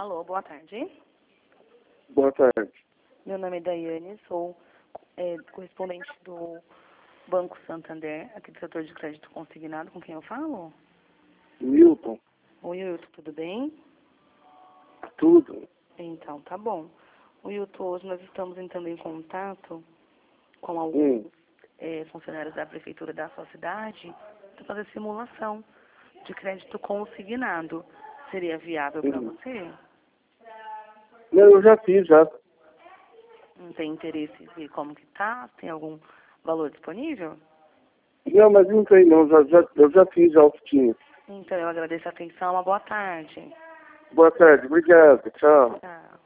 Alô, boa tarde. Boa tarde. Meu nome é Daiane, sou correspondente do Banco Santander, aqui do setor de crédito consignado. Com quem eu falo? Milton. Oi, Wilton, tudo bem? Tudo. Então, tá bom. Wilton, hoje nós estamos entrando em contato com alguns funcionários da prefeitura da sua cidade para fazer simulação de crédito consignado. Seria viável para você? Não, eu já fiz, já. Não tem interesse em ver como que tá? Tem algum valor disponível? Não, mas não tem não, eu já fiz, já tinha. Então, eu agradeço a atenção. Uma boa tarde. Boa tarde, obrigado, tchau. Tchau.